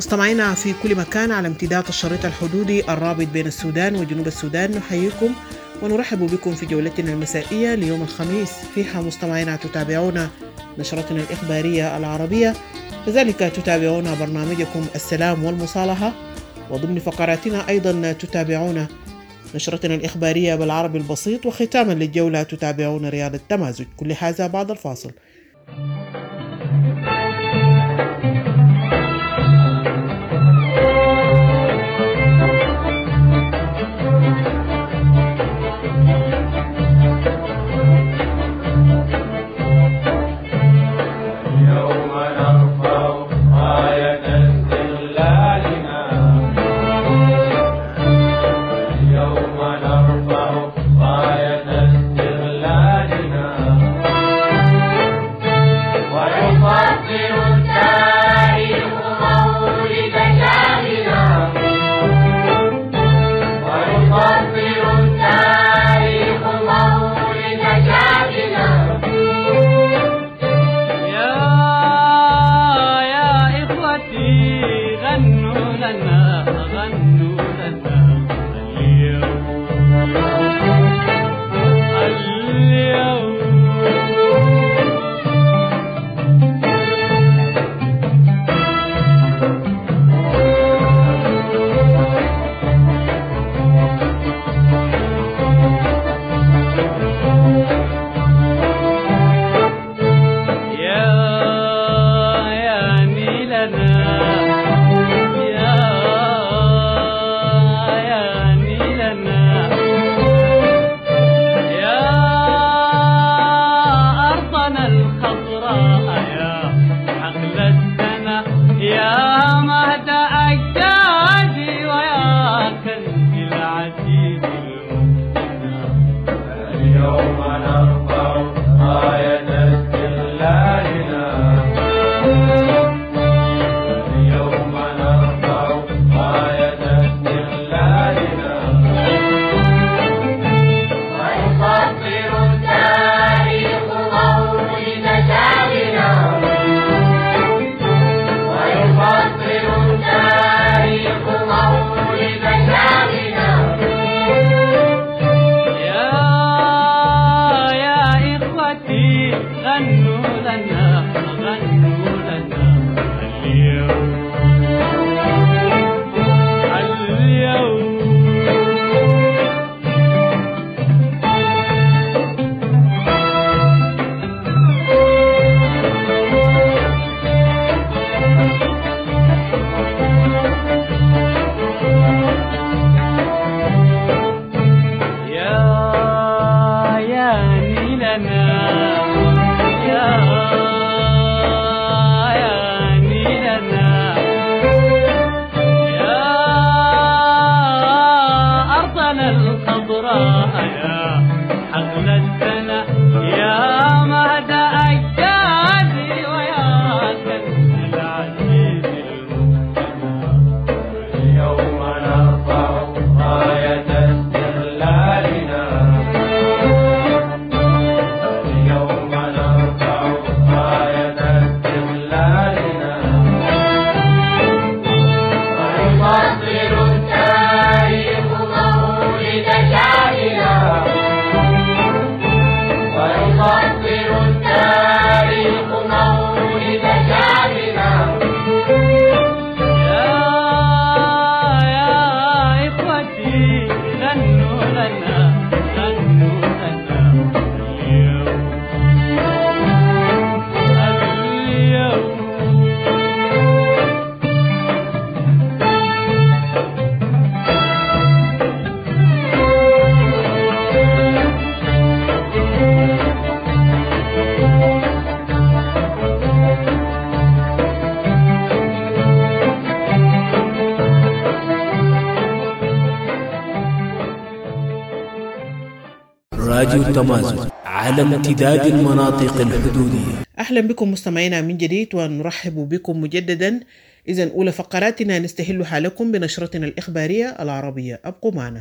مستمعينا في كل مكان على امتداد الشريط الحدودي الرابط بين السودان وجنوب السودان، نحييكم ونرحب بكم في جولتنا المسائية ليوم الخميس. فيها مستمعينا تتابعون نشرتنا الإخبارية العربية، كذلك تتابعون برنامجكم السلام والمصالحة، وضمن فقراتنا أيضا تتابعون نشرتنا الإخبارية بالعربي البسيط، وختاما للجولة تتابعون رياض التمازج. كل هذا بعد الفاصل. راديو التمازج على امتداد المناطق الحدودية. أهلا بكم مستمعينا من جديد، ونرحب بكم مجددا. إذن أولى فقراتنا نستهلها لكم بنشرتنا الإخبارية العربية، أبقوا معنا.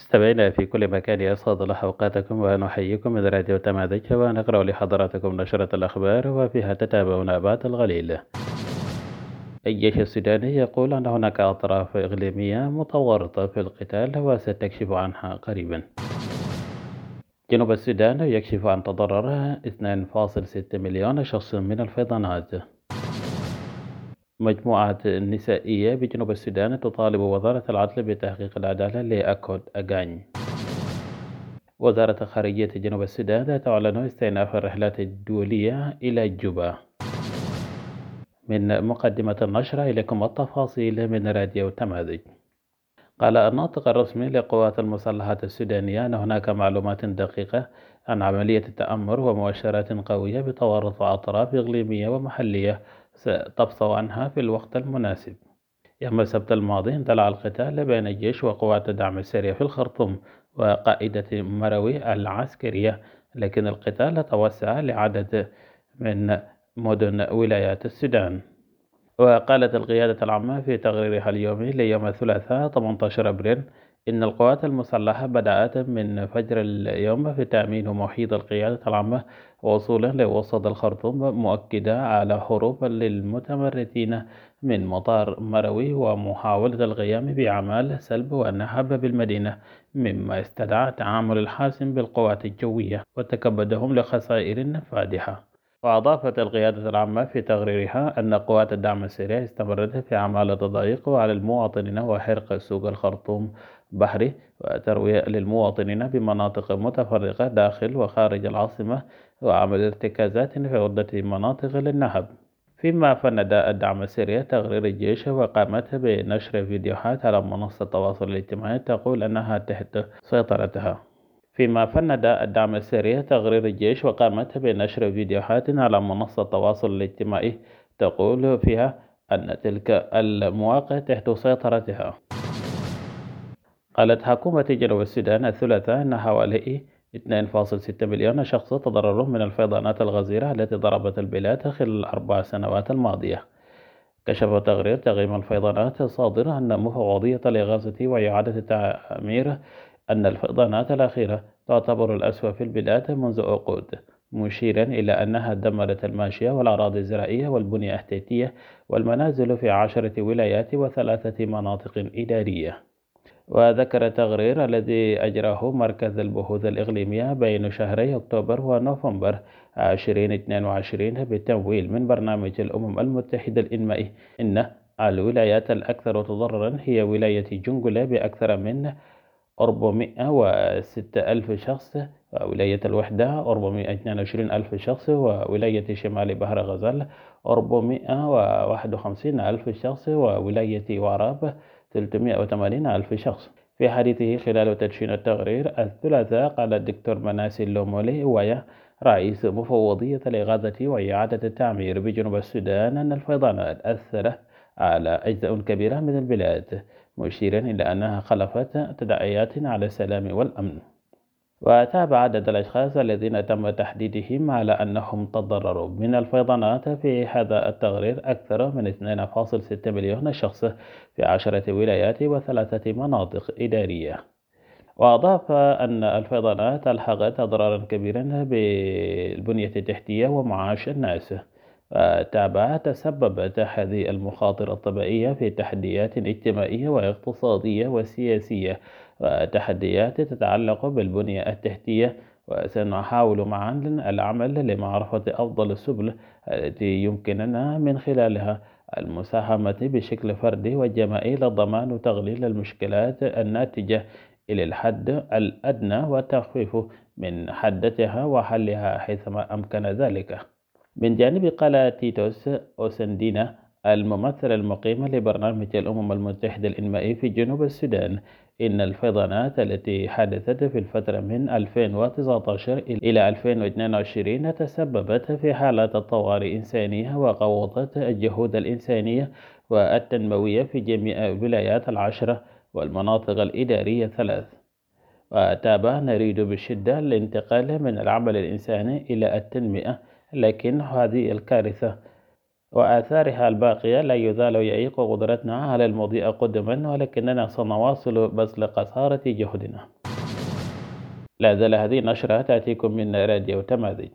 مستمعينا في كل مكان يسعد الله أوقاتكم ونحييكم من راديو تمازج ونقرأ لحضراتكم نشرة الأخبار وفيها تتابعون أبعاد الغليل. الجيش السوداني يقول أن هناك أطراف إقليمية متورطة في القتال وستكشف عنها قريبا. جنوب السودان يكشف عن تضرر 2.6 مليون شخص من الفيضانات. مجموعة نسائية بجنوب السودان تطالب وزارة العدل بتحقيق العدالة لأكود أغاني. وزارة خارجية جنوب السودان تعلن استئناف الرحلات الدولية إلى جوبا. من مقدمة النشرة إليكم التفاصيل من راديو تمازج. قال الناطق الرسمي للقوات المسلحة السودانية أن هناك معلومات دقيقة عن عملية التآمر ومؤشرات قوية بتورط أطراف إقليمية ومحلية ستفصل عنها في الوقت المناسب. يوم السبت الماضي اندلع القتال بين الجيش وقوات الدعم السريع في الخرطوم وقائدة مروي العسكرية، لكن القتال توسع لعدد من مدن ولايات السودان. وقالت القيادة العامة في تقريرها اليومي ليوم الثلاثاء 18 أبريل إن القوات المسلحة بدأت من فجر اليوم في تأمين محيط القيادة العامة وصولا لوسط الخرطوم، مؤكدة على هروب للمتمردين من مطار مروي ومحاولة القيام بأعمال سلب والنهب بالمدينة، مما استدعى التعامل الحاسم بالقوات الجوية وتكبدهم لخسائر فادحة. وأضافت القيادة العامة في تقريرها أن قوات الدعم السريع استمرت في أعمال التضييق على المواطنين وحرق سوق الخرطوم بحري وتروية للمواطنين بمناطق متفرقة داخل وخارج العاصمة وعمل ارتكازات في عدة مناطق للنهب. فيما فند الدعم السريع تقرير الجيش وقامت بنشر فيديوهات على منصة التواصل الاجتماعي تقول أنها تحت سيطرتها. فيما فند الدعم السريع تقرير الجيش وقامت بنشر فيديوهات على منصة التواصل الاجتماعي تقول فيها أن تلك المواقع تحت سيطرتها. قالت حكومة جنوب السودان الثلاثاء أن حوالي 2.6 مليون شخص تضرروا من الفيضانات الغزيرة التي ضربت البلاد خلال ال4 سنوات الماضية. كشف تقرير تقييم الفيضانات الصادر عن مفوضية الإغاثة وإعادة التعمير أن الفيضانات الأخيرة تعتبر الأسوأ في البلاد منذ عقود، مشيرا إلى أنها دمرت الماشية والأراضي الزراعية والبنية التحتية والمنازل في 10 ولايات و3 مناطق إدارية. وذكر التقرير الذي أجراه مركز البحوث الإقليمية بين شهري أكتوبر ونوفمبر 2022 بالتمويل من برنامج الأمم المتحدة الإنمائي إن الولايات الأكثر تضررا هي ولاية جنجلة بأكثر من 406,000 شخص، وولاية الوحدة 422,000 شخص، وولاية شمال بحر غزال 451,000 شخص، وولاية وراب 380,000 شخص. في حديثه خلال تدشين التقرير الثلاثاء قال الدكتور مناسي اللومولي ويا رئيس مفوضية الإغاثة وإعادة التعمير بجنوب السودان أن الفيضانات أثرت على أجزاء كبيرة من البلاد، مشيرا إلى أنها خلفت تداعيات على السلام والأمن. وتابع عدد الأشخاص الذين تم تحديدهم على أنهم تضرروا من الفيضانات في هذا التقرير أكثر من 2.6 مليون شخص في 10 ولايات و3 مناطق إدارية. وأضاف أن الفيضانات ألحقت أضرارا كبيرا بالبنية التحتية ومعاش الناس. وتابع تسببت هذه المخاطر الطبيعية في تحديات اجتماعية واقتصادية وسياسية وتحديات تتعلق بالبنية التحتية، وسنحاول معا العمل لمعرفة أفضل السبل التي يمكننا من خلالها المساهمة بشكل فردي وجماعي لضمان وتقليل المشكلات الناتجة إلى الحد الأدنى وتخفيف من حدتها وحلها حيثما أمكن ذلك. من جانب قال تيتوس أوسندينا الممثل المقيم لبرنامج الأمم المتحدة الإنمائي في جنوب السودان إن الفيضانات التي حدثت في الفترة من 2019 إلى 2022 تسببت في حالات طوارئ إنسانية وقوضت الجهود الإنسانية والتنموية في جميع الولايات 10 والمناطق الإدارية 3. وتابع نريد بشدة الانتقال من العمل الإنساني إلى التنمية، لكن هذه الكارثة وآثارها الباقية لا يزال يعيق قدرتنا على المضي قدما، ولكننا سنواصل بذل قصارى جهدنا. لا زال هذه النشرة تأتيكم من راديو تمازج.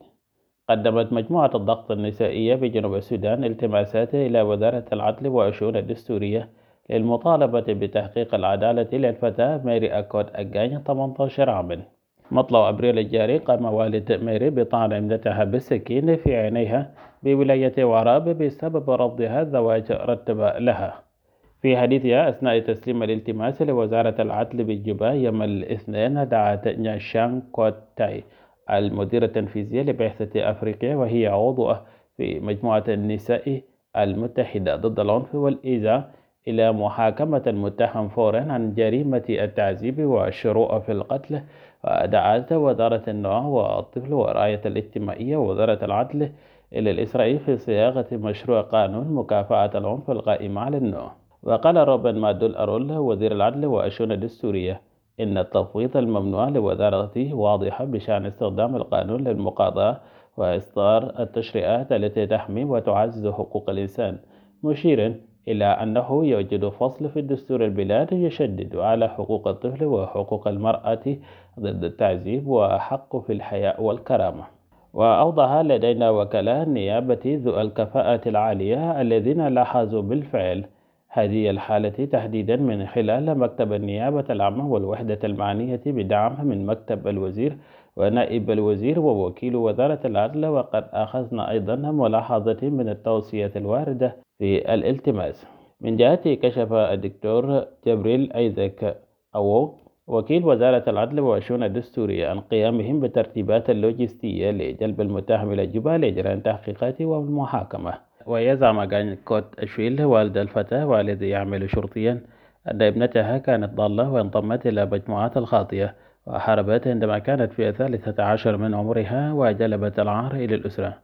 قدمت مجموعة الضغط النسائية بجنوب السودان التماسات إلى وزارة العدل والشؤون الدستورية للمطالبة بتحقيق العدالة للفتاة ميري أكود أجاني 18 عاما. مطلع أبريل الجاري قام والد ميري بطعن ابنتها بالسكين في عينيها بولاية وراب بسبب رفضها زواج رتب لها. في حديثها أثناء تسليم الالتماس لوزارة العدل بالجوبا يوم الاثنين، دعت نياشان كوتاي المديرة التنفيذية لبعثة أفريقيا وهي عضوة في مجموعة النساء المتحدة ضد العنف والإيذاء إلى محاكمة المتهم فورا عن جريمة التعذيب والشروع في القتل، ودعت وزارة النوع والطفل والرعاية الاجتماعية ووزارة العدل إلى الإسراء في صياغة مشروع قانون مكافحة العنف القائم على النوع. وقال روبن مادول أرول وزير العدل والشؤون الدستورية إن التفويض الممنوع لوزارته واضح بشأن استخدام القانون للمقاضاة وإصدار التشريعات التي تحمي وتعزز حقوق الإنسان، مشيرا إلى أنه يوجد فصل في دستور البلاد يشدد على حقوق الطفل وحقوق المرأة ضد التعذيب وحق في الحياة والكرامة. وأوضح لدينا وكلاء النيابة ذو الكفاءة العالية الذين لاحظوا بالفعل هذه الحالة تحديدا من خلال مكتب النيابة العامة والوحدة المعنية بدعم من مكتب الوزير ونائب الوزير ووكيل وزارة العدل. وقد أخذنا أيضا ملاحظة من التوصية الواردة في الالتماس. من جهته كشف الدكتور جبريل أيزك أو وكيل وزارة العدل والشؤون الدستورية عن قيامهم بالترتيبات اللوجستية لجلب المتهم إلى جوبا لإجراء التحقيقات والمحاكمة. ويزعم غان كوت أشويل والد الفتاة والذي يعمل شرطيا أن ابنتها كانت ضالة وانضمت إلى مجموعات الخاطئة وحاربت عندما كانت في 13 من عمرها وجلبت العار إلى الأسرة.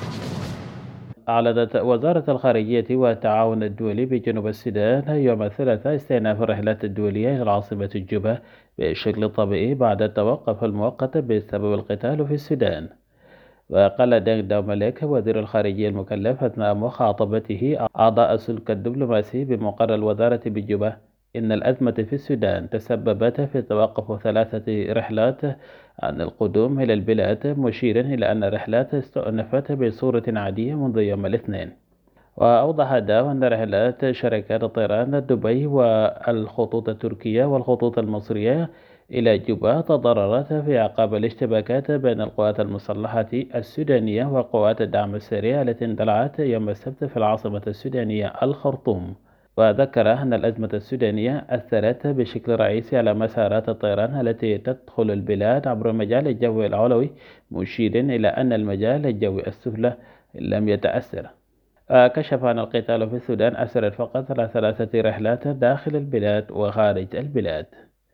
أعلنت وزارة الخارجية والتعاون الدولي بجنوب السودان يوم الثلاثاء استئناف الرحلات الدولية إلى العاصمة جوبا بشكل طبيعي بعد التوقف المؤقت بسبب القتال في السودان. وقال دانغ داو مالك وزير الخارجية المكلف أثناء مخاطبته أعضاء السلك الدبلوماسي بمقر الوزارة بجوبا إن الأزمة في السودان تسببت في توقف 3 رحلات عن القدوم إلى البلاد، مشيرا إلى أن الرحلات استؤنفت بصورة عادية منذ يوم الاثنين. وأوضح داو أن رحلات شركات الطيران دبي والخطوط التركية والخطوط المصرية إلى جوبا تضررت في أعقاب الاشتباكات بين القوات المسلحة السودانية وقوات الدعم السريع التي اندلعت يوم السبت في العاصمة السودانية الخرطوم. وذكر أن الأزمة السودانية أثرت بشكل رئيسي على مسارات الطيران التي تدخل البلاد عبر المجال الجوي العلوي، مشيرا إلى أن المجال الجوي السفلى لم يتأثر. كشف عن القتال في السودان أثرت فقط على 3 رحلات داخل البلاد وخارج البلاد.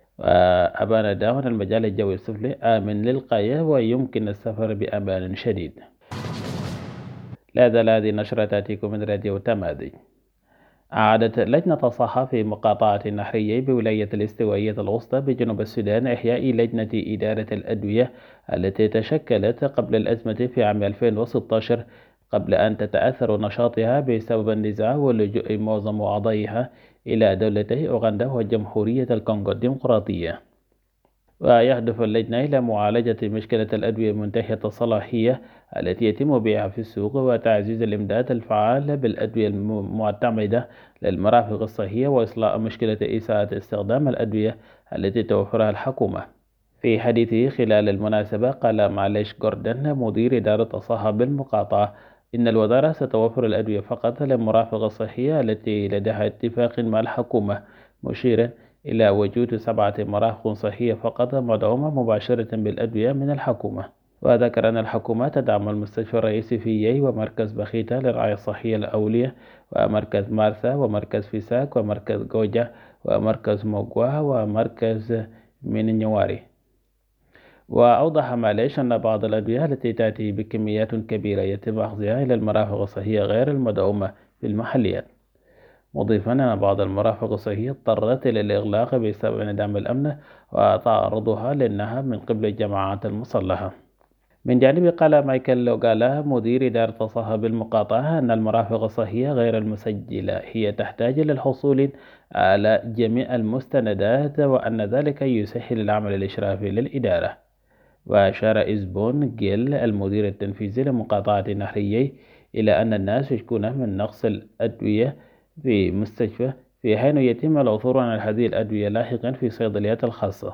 وأبان داو أن المجال الجوي السفلي آمن للغاية ويمكن السفر بأمان شديد. لا زال هذه النشرة تأتيكم من راديو تمازج. أعادت لجنة صحة في مقاطعة النحرية بولاية الاستوائية الوسطى بجنوب السودان إحياء لجنة إدارة الأدوية التي تشكلت قبل الأزمة في عام 2016 قبل أن تتأثر نشاطها بسبب النزاع ولجوء معظم أعضائها إلى دولتي أوغندا والجمهورية الكونغو الديمقراطية. ويهدف اللجنة إلى معالجة مشكلة الأدوية منتهية الصلاحية التي يتم بيعها في السوق وتعزيز الإمداد الفعال بالأدوية المعتمدة للمرافق الصحية وإصلاح مشكلة إساءة استخدام الأدوية التي توفرها الحكومة. في حديثه خلال المناسبة قال معليش جوردن مدير إدارة الصحة بالمقاطعة إن الوزارة ستوفر الأدوية فقط للمرافق الصحية التي لديها اتفاق مع الحكومة، مشيرا إلى وجود 7 مرافق صحية فقط مدعومة مباشرة بالأدوية من الحكومة. وذكر أن الحكومة تدعم المستشفى الرئيسي في يي ومركز بخيتا للرعاية الصحية الأولية ومركز مارسا ومركز فيساك ومركز جوجا ومركز موغوا ومركز مينيواري. وأوضح معليش أن بعض الأدوية التي تأتي بكميات كبيرة يتم أخذها إلى المرافق الصحية غير المدعومة في المحليات، مضيفا أن بعض المرافق الصحية اضطرت إلى الإغلاق بسبب انعدام الأمن وتعرضها للنهب من قبل الجماعات المسلحة. من جانبه قال مايكل لوغالا مدير إدارة الصحة بالمقاطعة أن المرافق الصحية غير المسجلة هي تحتاج للحصول على جميع المستندات وأن ذلك يسهل العمل الإشرافي للإدارة. وأشار إزبون جيل المدير التنفيذي لمقاطعة النهرية إلى أن الناس يشكون من نقص الأدوية في مستشفى، في حين يتم العثور على هذه الأدوية لاحقا في صيدليات الخاصة.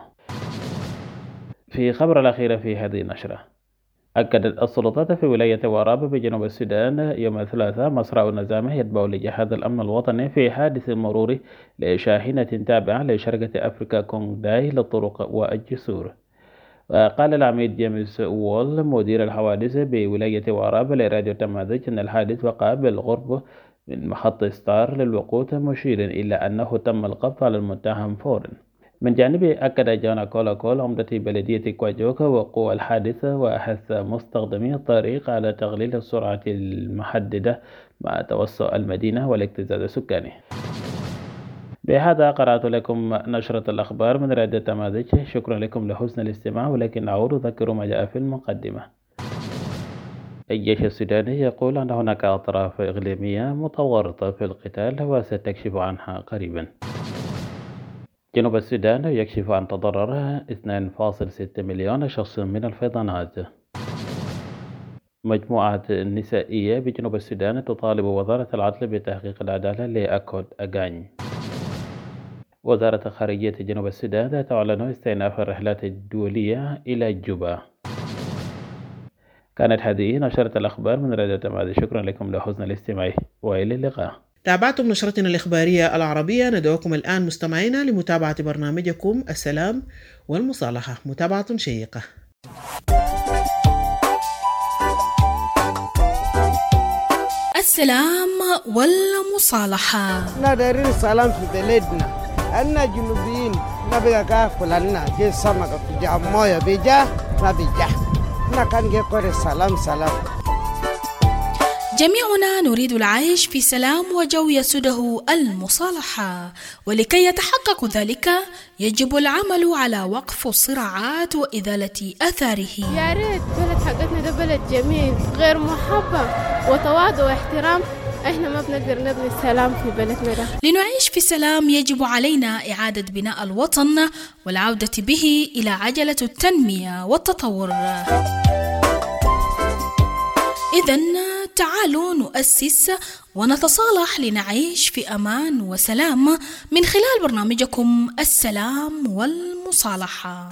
في خبر الأخير في هذه النشرة، أكدت السلطات في ولاية وراب بجنوب السودان يوم الثلاثاء مصرع النزامة يتبع لجهاز الأمن الوطني في حادث مروري لشاحنة تابعة لشركة أفريكا كونغداي للطرق والجسور. وقال العميد جيمس وول مدير الحوادث بولاية وراب لراديو تمازج أن الحادث وقع بالقرب من محطة ستار للوقود، مشيرا إلى أنه تم القبض على المتهم فورا. من جانبه أكد جانا كولاكول عمدة بلدية كواجوك وقوع الحادث، وحث مستخدمي الطريق على تقليل السرعة المحددة مع توسع المدينة والاكتظاظ السكاني. بهذا قرأت لكم نشرة الأخبار من راديو تمازج. شكرا لكم لحسن الاستماع، ولكن أعود أذكر ما جاء في المقدمة. الجيش السوداني يقول أن هناك أطراف إقليمية متورطة في القتال وستكشف عنها قريبا. جنوب السودان يكشف عن تضرر 2.6 مليون شخص من الفيضانات. مجموعة نسائية بجنوب السودان تطالب وزارة العدل بتحقيق العدالة لأكود أغاني. وزارة خارجية جنوب السودان تعلن استئناف الرحلات الدولية إلى جوبا. كانت هذه نشرة الأخبار من راديو تمازج. شكرا لكم لحسن الاستماع وإلى اللقاء. تابعتم نشرتنا الإخبارية العربية. ندعوكم الآن مستمعينا لمتابعة برنامجكم السلام والمصالحة، متابعة شيقة. السلام والمصالحة. ندير السلام في بلدنا، أنا جنوبيين نبي كافل لنا جي سمك في جامويا بيجا نبيجا نكان جي كوري سلام. جميعنا نريد العيش في سلام وجو يسوده المصالحة، ولكي يتحقق ذلك يجب العمل على وقف الصراعات وإزالة آثاره. يا ريت بلد حقتنا ده بلد جميل غير محبب وتواضع واحترام، احنا ما بنقدر نبني السلام في بلدنا ده. لنعيش في سلام يجب علينا إعادة بناء الوطن والعودة به إلى عجلة التنمية والتطور. إذن تعالوا نؤسس ونتصالح لنعيش في أمان وسلام من خلال برنامجكم السلام والمصالحة.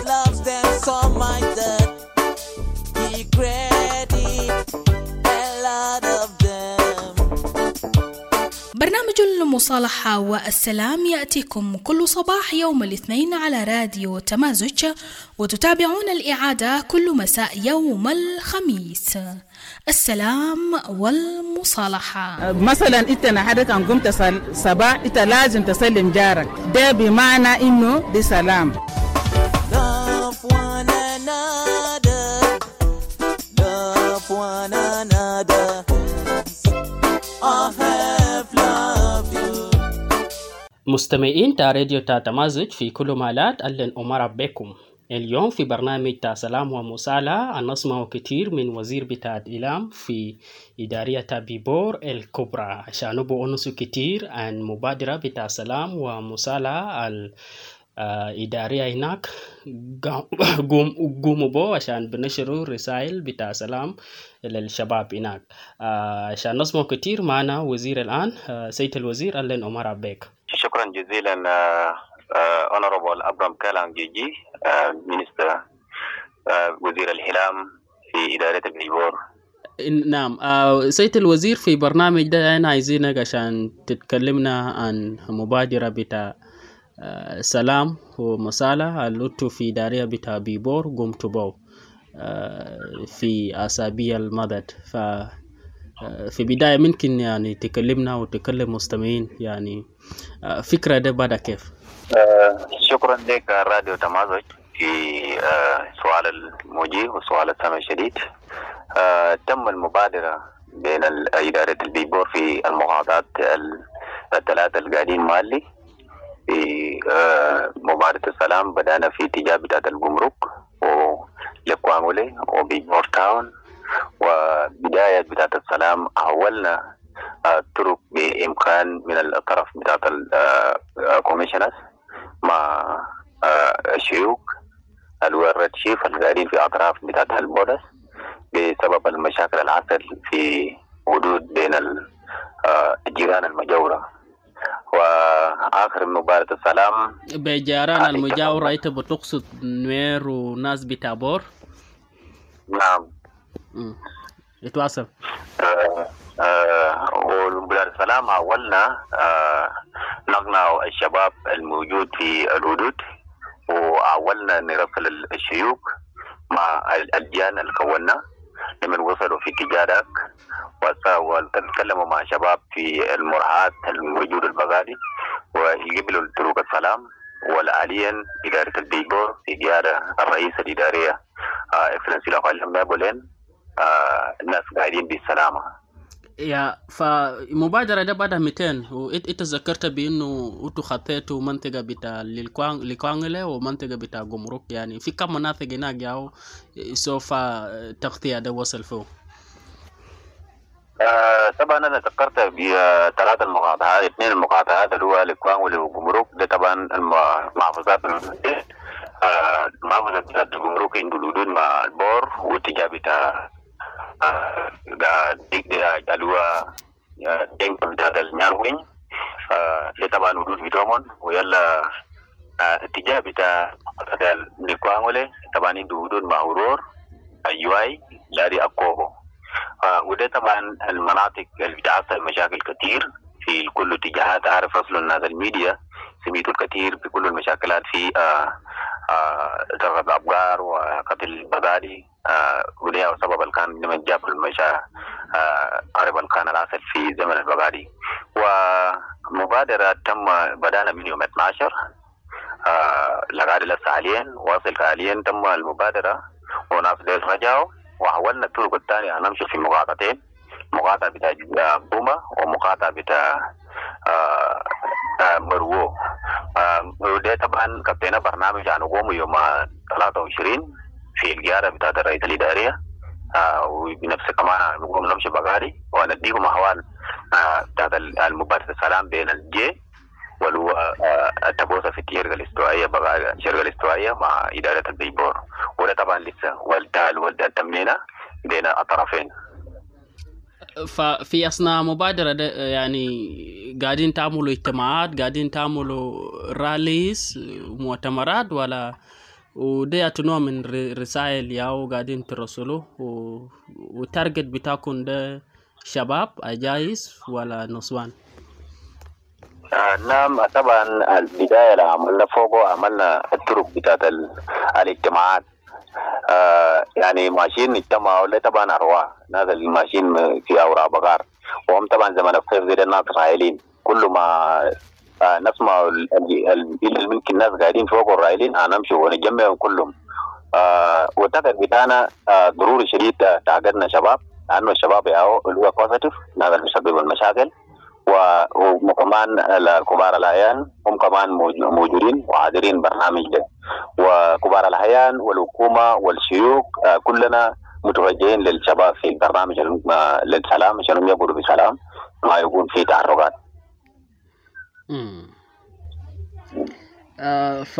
برنامج المصالحة والسلام يأتيكم كل صباح يوم الاثنين على راديو تمازج، وتتابعون الإعادة كل مساء يوم الخميس. السلام والمصالحة. مثلا انت نحدك ان قمت صباح انت لازم تسلم جارك، ده بمعنى انه دي سلام. مستمعين تا راديو تا تمازج في كل مالات، أهلا ومرحبا بكم. اليوم في برنامج تا سلام ومصالحة نسمع كتير من وزير بتاع الإعلام في إدارية بيبور الكبرى عشان نبغى أنسو كتير عن مبادرة بتاع سلام ومصالحة الإدارية هناك قوموا بو عشان بنشروا رسائل بتاع سلام للشباب هناك. عشان نسمع كتير معنا وزير الآن. سيد الوزير أهلا ومرحبا بك. شكرا جزيلا Honorable Abraham Kalang Gigi, Minister وزير الإعلام في إدارة البيبور. نعم سيد الوزير، في برنامج ده أنا عايزينك عشان تتكلمنا عن مبادرة بتاع سلام ومصالحة اللي في إدارية بتاع بيبور قمتوا بو في أسابيع المضت. في بداية ممكن يعني تكلمنا وتكلم مستمعين يعني فكرة ده بدأ كيف؟ شكرا لك راديو تمازج في سؤال الموجه وسؤال السامع الشديد. تم المبادرة بين إدارة البيبور في المقاطعات الثلاثة القاعدين مالي في مبادرة السلام. بدأنا في اتجاه بتاعة الجمرك ولكوانغولي وبيبور تاون، وبداية بتاعة السلام أولنا طرق بإمكان من الطرف بتاعة الكوميشنرز مع الشيوخ الرتشيف القاعدين في أطراف بتاعت البودس بسبب المشاكل اللي حصل في حدود بين الجيران المجاورة. وآخر مباراة السلام بجيران المجاورة أنت بتقصد نوير وناس بتابور؟ نعم. يتواصل. ومباراة السلام حاولنا نقنع الشباب الموجود في الحدود، وحاولنا نرسل الشيوخ مع اللجان اللي كونا لمن وصلوا في اتجاه وتكلموا مع شباب في المرحات الموجود البغادي ويقبلوا طرق السلام. وحاليا إدارة البيبور في قيادة الرئيس الإدارية إكسلنسي لقائل بولين الناس قاعدين بالسلامة. يا فمبادرة ده بعد 200 وإنت ذكرت بأنه أنتوا خطيتوا منطقة بتاع لكوانغلة ومنطقة بتاع جمرك، يعني في كم مناطق هناك ياو سوف تغطية ده وصل فيه؟ طبعا أنا ذكرت بثلاث المقاطعات، 2 المقاطعات اللي هو لكوانغلة وجمرك. ده طبعا المحافظات المحافظة بتاعت جمرك عنده الحدود مع البور واتجاه بتاع اللي دينك بتاعت الناروين اللي طبعا حدود بتومن. ويلا اتجاه بتاع لكوانغلة طبعا عنده حدود مع هورور أيواي لاري أكوبو. وده طبعا المناطق اللي بتحصل مشاكل كتير في كل اتجاهات. أعرف أصل الناس الميديا سميتوا الكثير في كل المشاكلات في تغذى أبقار وقتل البغادي وده سبب اللي كان لما جاب قرب اللي كان العسل في زمن البغادي. ومبادرة تم بدأنا من يوم 12 لغاية لسه حاليا واصل. حاليا تم المبادرة وناس ديس رجعوا وحاولنا الطرق الثانية نمشي في مقاطعتين، مقاطعة بتاع بوما ومقاطعة بتاع مرو. وده طبعا كابتن برنامج عن قوم يوم 23 في القيادة بتاعت الرئيس الإدارية وبنفس كمان نقوم نمشي بغاري ونديهم أحوال بتاعت المبادرة السلام بين الجي والهو التبوسة في الشرق الاستوائية بغاري الشرق الاستوائية مع إدارة البيبور. وده طبعا لسه والدة تمنينا بين الطرفين. ففي أثناء مبادرة يعني قاعدين تعملوا اجتماعات، قاعدين تعملوا راليز مؤتمرات، ولا وده نوع من رسائل ياو قاعدين ترسلوه وتارجت بتاعكم ده شباب أجايز ولا نسوان؟ نعم طبعا البداية اللي عملنا فوقه عملنا الطرق بتاعت الاجتماعات. يعني ماشيين اجتماعوا ولا طبعا أرواح ناس اللي ماشيين في أوراق بقار وهم طبعا زمان الصيف زي الناس الرائلين كل ما نسمع اللي ممكن الناس قاعدين فوق الرائلين نمشي ونجمعهم كلهم. وتقدر بتاعنا ضروري شديد تعقدنا شباب لأنه الشباب ياو اللي هو بوزيتيف ناس اللي بيسببوا المشاكل وكمان الكبار الأحيان هم كمان موجودين وعادرين برنامج ده. وكبار الأحيان والحكومة والشيوخ كلنا متوجهين للشباب في البرنامج للسلام عشان يقولوا بسلام ما يكون في تعرضات. ف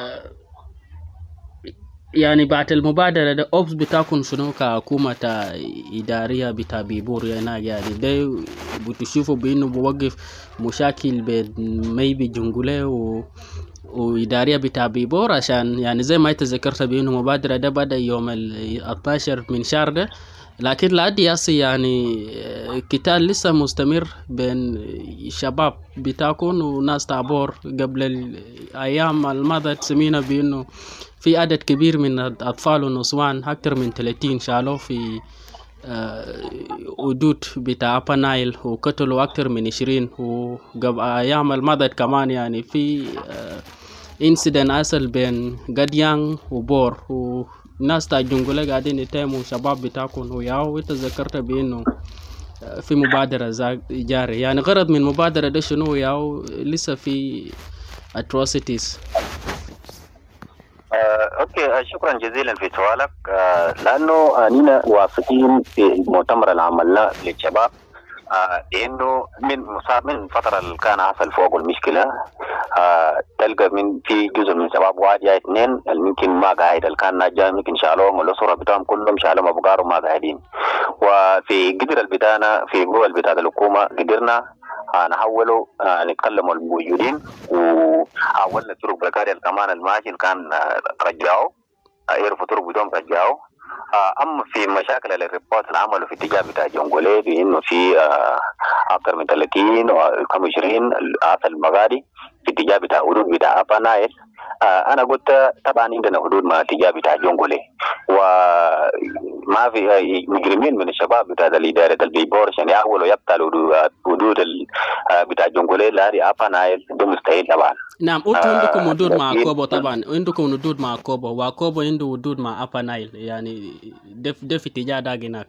يعني بعد المبادرة ده أوبس بتاعكم شنو كحكومة إدارية بتاع بيبور يعني ده بتشوفوا بأنه بوقف مشاكل بين ميبي جنجولة وإدارية بتاع بيبور عشان يعني زي ما تذكرت بأنه مبادرة ده بدأ يوم 12 من شهر ده، لكن لحد ياسي يعني قتال لسه مستمر بين شباب بتاعكم وناس تعبور. قبل الأيام الماضية سمينا بأنه في عدد كبير من الأطفال والنسوان أكثر من 30 شالوا في حدود بتاع أبا نايل وقتلوا أكثر من 20. وقبل أيام الماضية كمان يعني في انسيدنت حصل بين قديان وبور وناس تاع جنجولة قاعدين يتهموا شباب بتاعكم وياو. وتذكرت بأنه في مبادرة جاري يعني غرض من مبادرة ده شنو ياو لسه في atrocities. اوكي شكرا جزيلا في سؤالك. لانه اننا واثقين في المؤتمر اللي عملناه للشباب انه من فتره اللي كان حصل فوق المشكله تلقى من في جزء من شباب واحد يا اثنين يمكن ما قاعد كان ناجا يمكن شالوهم والأسرة بتاعهم كلهم شالوهم أبقارهم ما قاعدين. وفي قدر البداية في جوه البداية الحكومة قدرنا نحولوا نتكلموا الموجودين وحولنا طرق بكاريا كمان الماشي كان رجعوا يعرفوا طرق بدون رجعوا. أما في مشاكل الريبورت اللي عملوا في اتجاه بتاع جونغولي بإنه في أكثر من 30 وكم 20 آثار المغادي في اتجاه بتاع حدود بتاع أبا نايل. أنا قلت طبعا عندنا حدود مع اتجاه بتاع جونغولي وما في مجرمين من الشباب بتاع الإدارة البيبور عشان يحاولوا يقتلوا حدود بتاع جونغولي لهذه أبا نايل ده مستحيل طبعا. نعم أنتم عندكم حدود مع كوبو طبعا عندكم حدود مع كوبو وكوبو عنده حدود مع أبا نايل يعني ده في اتجاه ده هناك.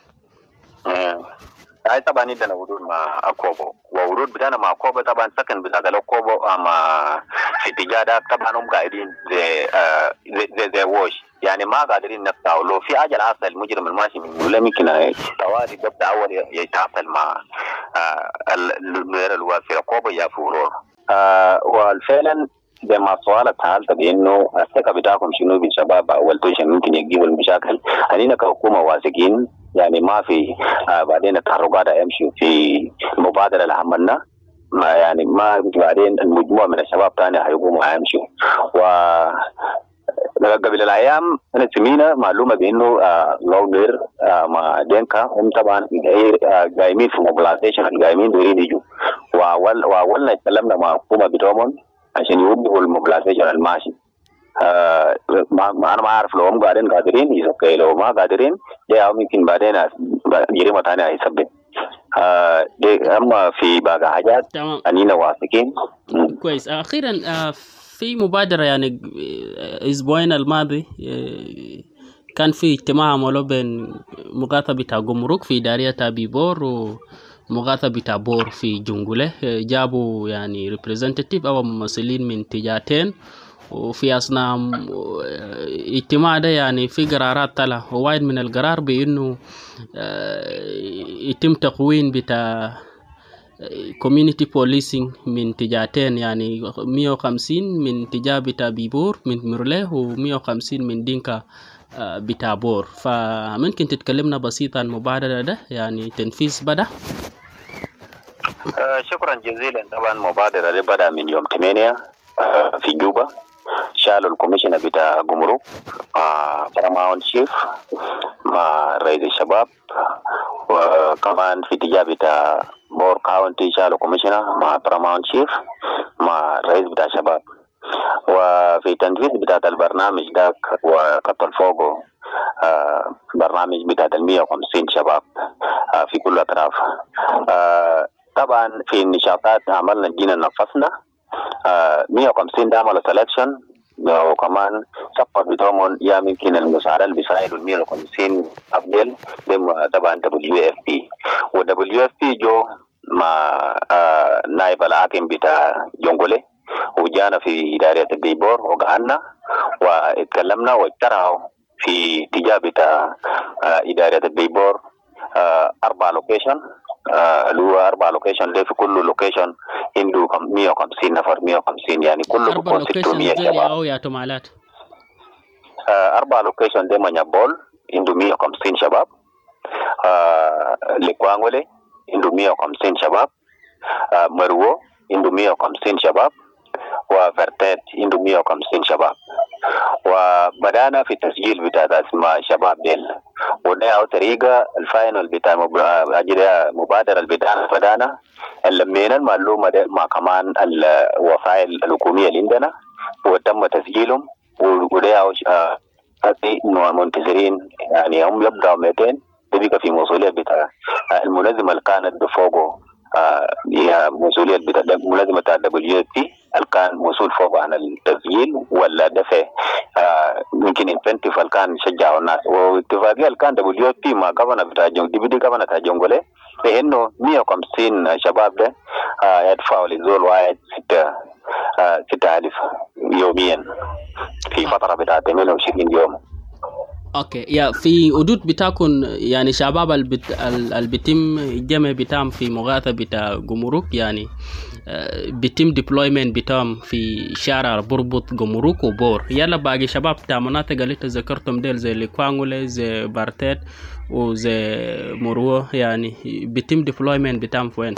هاي طبعا عندنا حدود مع كوبو وحدود بتاعنا مع كوبو طبعا سكن بتاع كوبو أما في اتجاه ده طبعا هم قاعدين زي ووش يعني ما قادرين نقطعوا. لو في أجل عاصل المجرم الماشي من ولا ممكن توالي قبل أول يتعاطل مع المدير الوافي كوبو يفورون. والفعلا زي ما سؤالك سألت بأنه الثقة بتاعكم شنو بالشباب أول توشن ممكن يجيبوا المشاكل. أننا كحكومة واثقين يعني ما في بعدين التحركات يمشي في المبادرة اللي عملنا يعني ما بعدين المجموعة من الشباب تاني هيقوموا يمشوا. و قبل الأيام أنا سمينا معلومة بأنه لودر مع دينكا هم طبعا قايمين في موبلايزيشن قايمين دورين يجوا وأولنا تكلمنا مع حكومة بتوعهم عشان يوقفوا الموبلايزيشن الماشي. أنا ما أعرف لو هم قادرين يسوي لو ما قادرين ده ممكن بعدين جريمة ثانية هيسبب. أما في باقي حاجات أنينا واثقين. كويس. أخيرا في مبادرة يعني الأسبوعين الماضي كان في اجتماع عملوا بين مغاثة بتاع جمرك في إدارية بيبور ومغاثة بتاع بور في جونغولي. جابوا يعني representative أو ممثلين من اتجاهين وفي أثناء اجتماع ده يعني في قرارات طلع وواحد من القرار بأنه يتم تقوين بتاع community policing من اتجاهين يعني 150 من اتجاه بتاع بيبور من مرليه و150 من دينكا بتاع بور. فممكن تتكلمنا بسيطا عن المبادرة ده يعني تنفيذ بدأ؟ شكرا جزيلا. طبعا المبادرة دي بدأ من يوم 8 في جوبا. شالوا الكوميشنر بتاع جمرك براماون شيف مع رئيس الشباب وكمان في اتجاه بتاع بور كاونتي شالوا كوميشنر مع براماون شيف مع رئيس بتاع الشباب. وفي تنفيذ بتاع البرنامج ده وقتل فوقه برنامج بتاع 150 شباب في كل الأطراف. طبعا في النشاطات عملنا جينا نفسنا 150 ده عملوا سelection وكمان سبب بتوعهم يا ممكن المساعدة اللي بيساعدوا 150 أفضل طبعا WFP WFP جو مع نائب الحاكم بتاع جونغولي وجانا في إدارة البيبور وقعدنا واتكلمنا واجترعوا في اتجاه بتاع إدارة البيبور 4 لوكيشن اللي هو 4 لوكيشن ده في كل لوكيشن عنده 150 نفر 150 يعني كله بيكون 600 شباب. أو يا تومالات 4 لوكيشن ده منيابول عنده 150 شباب. لكوانغولي عنده 150 شباب. مروو عنده 150 شباب وفرتات عنده 150 شباب. وبدأنا في التسجيل بتاع اسماء شباب ديل وده طريقة الفاينل بتاع مبادرة البداية. بدأنا لمينا المعلومة ده مع كمان الوسائل الحكومية اللي عندنا وتم تسجيلهم وده منتظرين يعني هم يبدأوا 200 تبقى في مسؤولية بتاع المنظمة اللي كانت بفوقه مسؤولية بتاع ملازمة WFP الكان مسؤول فوق عن التسجيل ولا دفع ممكن انفنتيف الكان شجعوا الناس واتفاقية الكان WFP مع قبنا بتاع ديبيدي قبنا بتاع جونغولي بأنه 150 شباب ده يدفعوا للزول واحد 6,000 يوميا في فترة بتاع 28 يوم. اوكي يا في حدود بتاعكم يعني شباب البتم الجمع بتاعهم في مغاثة بتاع جمرك يعني بيتم ديبلويمنت بتاعهم في شارع بربط جمرك وبور. يلا باقي شباب بتاع مناطق اللي ذكرتم ديل زي ليكوانغولي زي بارتيت وزي مروه، يعني بيتم ديبلويمنت بتاعهم وين؟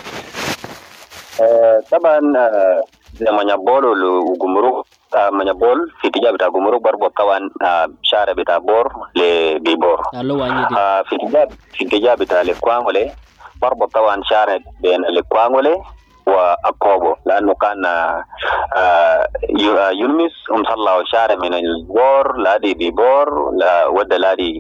طبعا زي منيابول وجمرك. منيابول في اتجاه بتاع جمرك بربط طبعا شارع بتاع بور لبيبور. في اتجاه بتاع ليكوانغولي بربط طبعا شارع بين ليكوانغولي وأكوبو، لأنه كان يلمس ومصلى شارع من البور لادي بيبور ودى لادي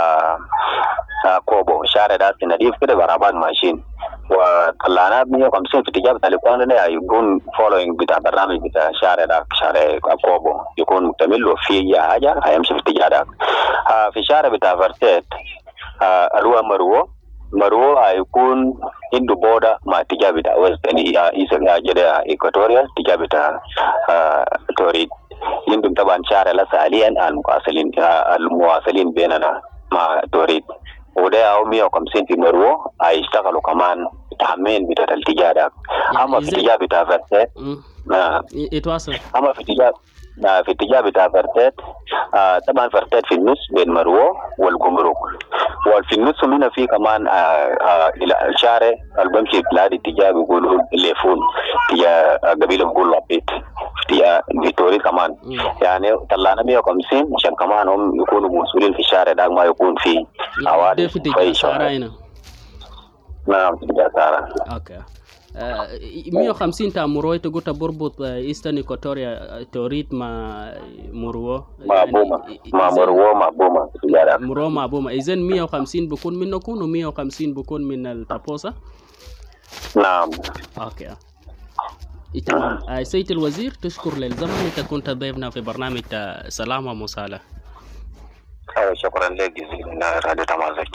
أكوبو. شارع ده نظيف كده برابط ماشين، وطلعنا 150 في اتجاه بتاع ليكوانغولي يكون فولوينج بتاع برنامج بتاع شارع ده شارع أكوبو يكون مكتمل وفي حاجة هيمشي في اتجاه ده. في شارع بتاع فرتيت الوا مروه هيكون عنده بودا مع اتجاه بتاع ويسترن جدا إيكواتوريا اتجاه بتاع توريد. عندهم طبعا شارع لسه حاليا المواصلين بيننا مع توريد، وده أو 150 في مروه هيشتغلوا كمان تحمين بتاع الاتجاه ده. أما في اتجاه بتاع فرتيت يتواصل. أما في اتجاه بتاع فرتيت طبعا فرتيت في النص بين مروه والجمرك، وفي النص هنا في كمان الشارع اللي بمشي بلاد اتجاه بيقولوا ليفون اتجاه قبيله بيقولوا لبيت اتجاه فيتوري كمان. يعني طلعنا 150 عشان كمان هم يكونوا مسؤولين في الشارع ده، ما يكون في حوادث في اتجاه سارة هنا. نعم في اتجاه سارة. اوكي. 150 تاع مروه تقول بربط ايسترن ايكواتوريا توريد مع مروه مع بوما مع مروه مع بوما مروه مع بوما. اذا 150 بكون منكم و150 بكون من التابوسا. نعم. اوكي تمام. سيد الوزير تشكر للزمن، انت كنت ضيفنا في برنامج سلام ومصالح. شكرا لك جزيلا راديو تمازج.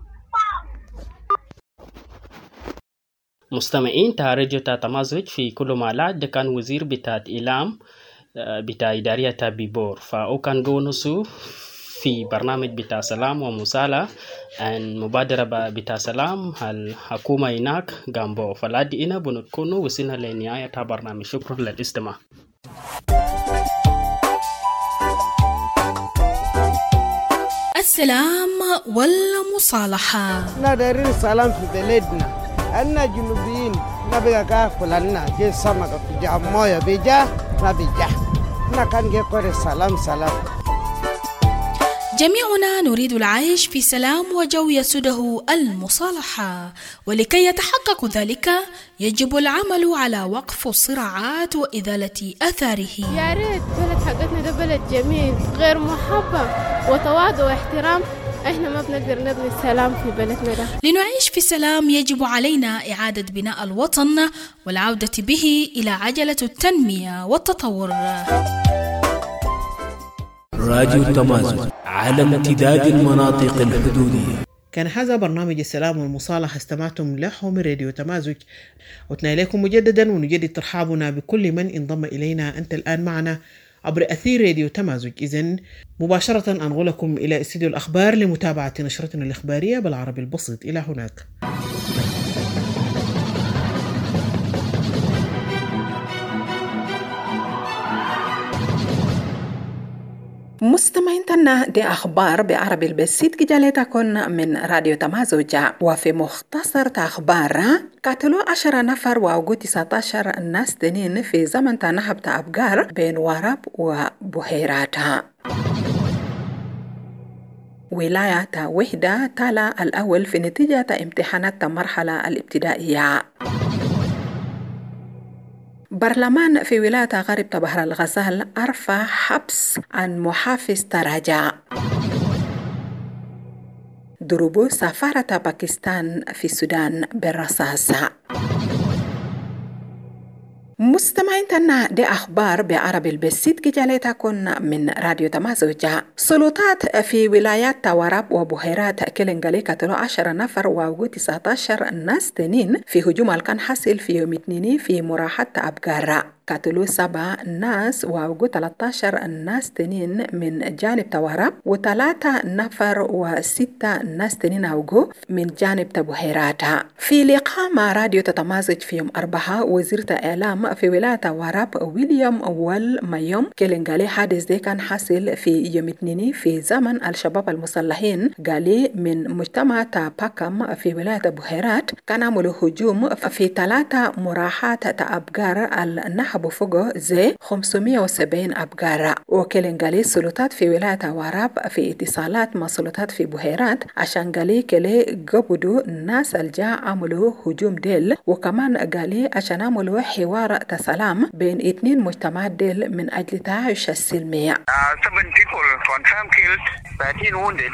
مستمعين تارجو تمازج في كل مالات ده كان وزير بتاع إعلام بتاع إدارية بيبور، فأو كان جونسو في برنامج بتاع سلام ومصالح عن مبادرة بتاع سلام الحكومة هناك جامبو. فلادي إنا بنكونوا وصلنا لنهاية برنامج. شكرا للاستماع. السلام والمصالحة. نادرين سلام في بلدنا. أنا جنوبيين نبغى كافل لنا جي سمكة في جاموية بيجا نبيجا نكان جي كوري سلام. جميعنا نريد العيش في سلام وجو يسوده المصالحة، ولكي يتحقق ذلك يجب العمل على وقف الصراعات وإزالة آثاره. يا ريت بلد حقتنا ده بلد جميل غير محبة وتواضع واحترام، احنا ما بنقدر نبني السلام في بلدنا ده. لنعيش في سلام يجب علينا إعادة بناء الوطن والعودة به إلى عجلة التنمية والتطور. راديو تمازج على امتداد المناطق الحدودية. كان هذا برنامج السلام والمصالحة استمعتم له من راديو تمازج، عدنا إليكم مجددا ونجدد ترحابنا بكل من انضم إلينا أنت الآن معنا عبر أثير راديو تمازج. إذن مباشرة أنقلكم إلى استديو الأخبار لمتابعة نشرتنا الإخبارية بالعربي البسيط. إلى هناك. مستمعين تنا دي أخبار بعربي البسيط جالتكن من راديو تمازج. وفي مختصر أخبار قتلوا 10 نفر ووقوا 19 ناس تانيين في زمن تنهب أبقار بين وراب وبحيرات. ولاية وحدة تلا الأول في نتيجة امتحانات المرحلة الابتدائية. برلمان في ولاية غرب بحر الغزال أرفع حبس عن محافظ تراجع. ضربوا سفارة باكستان في السودان بالرصاص. مستمعين تنا دي أخبار بعربي البسيط جالتكن من راديو تمازج. سلطات في ولايات وراب وبحيرات كلنجالي قتلوا 10 نفر ووقوا 19 ناس تانيين في هجوم كان حاصل في يوم اثنين في مراحة أبقار. قتلوا 7 ناس ووقوا 13 ناس تنين من جانب توارب، و3 نفر و6 ناس تنين وقوا من جانب بحيرات. في لقاء مع راديو تتمازج في يوم 4، وزير الإعلام في ولاية توارب ويليام أول مايوم كلنجالي حادث ده كان حاصل في يوم 2 في زمن الشباب المسلحين قالي من مجتمع باكم في ولاية بحيرات كان عملوا هجوم في 3 مراحات أبقار النحب فوقه زي 570 أبقار. وكلنجالي السلطات في ولاية توارب في اتصالات مع سلطات في بحيرات عشان قالي كلي قبضوا الناس الجاء عملوا هجوم ديل، وكمان قالي عشان عملوا حوار تسلام بين 2 مجتمعات ديل من أجل تعايش السلمية. 7 people confirmed killed, 13 wounded,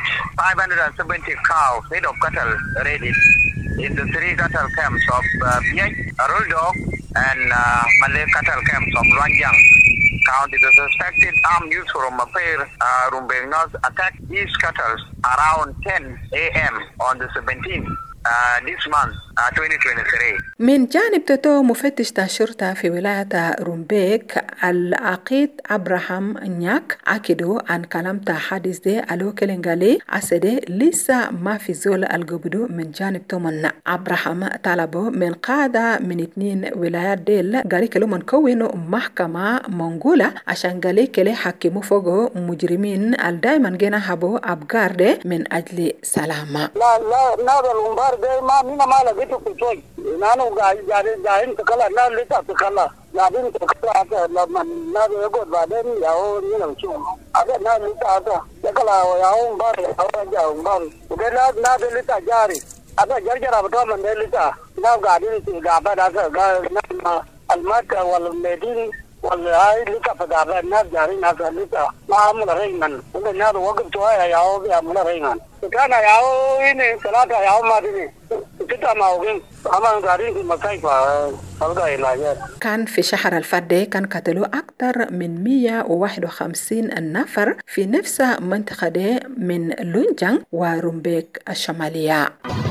570 cows, head of cattle raided in the 3 cattle camps of Biak, Aruldog, and Malay cattle camps of Luanjang County. The suspected armed youth from Mapir, Rumbeng North attacked these cattle around 10 a.m. on the 17th. this month 2023. من جانب توتو مفتش الشرطة في ولاية رومبيك العقيد أبراهام نياك أكدوا عن كلام حادث ده ألو كلنجالي عسده لسه ما في زول القبضو من جانب تومن. أبراهام طلبوا من قادة من 2 ولايات ديل قالي كلو من كونوا محكمة منقولة عشان قالي كلي حكموا فوقو مجرمين الدايما جينا هبو أبقار ده من أجل سلامة. لا الأمبار ده ما لقيته في شيء. نانو جاهين تكلا لا لتا تكلا جاهين تكلا لما نادو يقول بعدين ياو نمشي هذا نادو لتا هذا تكلا ياو أمبار ياو جاو أمبار وكذا نادو لتا جاري هذا جرجر أبدا من لتا ناو قاعدين تجابا هذا نام المات والمدين والهاي لتا فدابا ناس جارين هذا لتا ما عمل ريمان ونادو وقف توها ياو بيعمل ريمان كان ياو إني 3 ياو ما دني كان في شهر الفرد كان قتلوا أكثر من 151 نفر في نفس منطقة من لونجان ورومبيك الشمالية.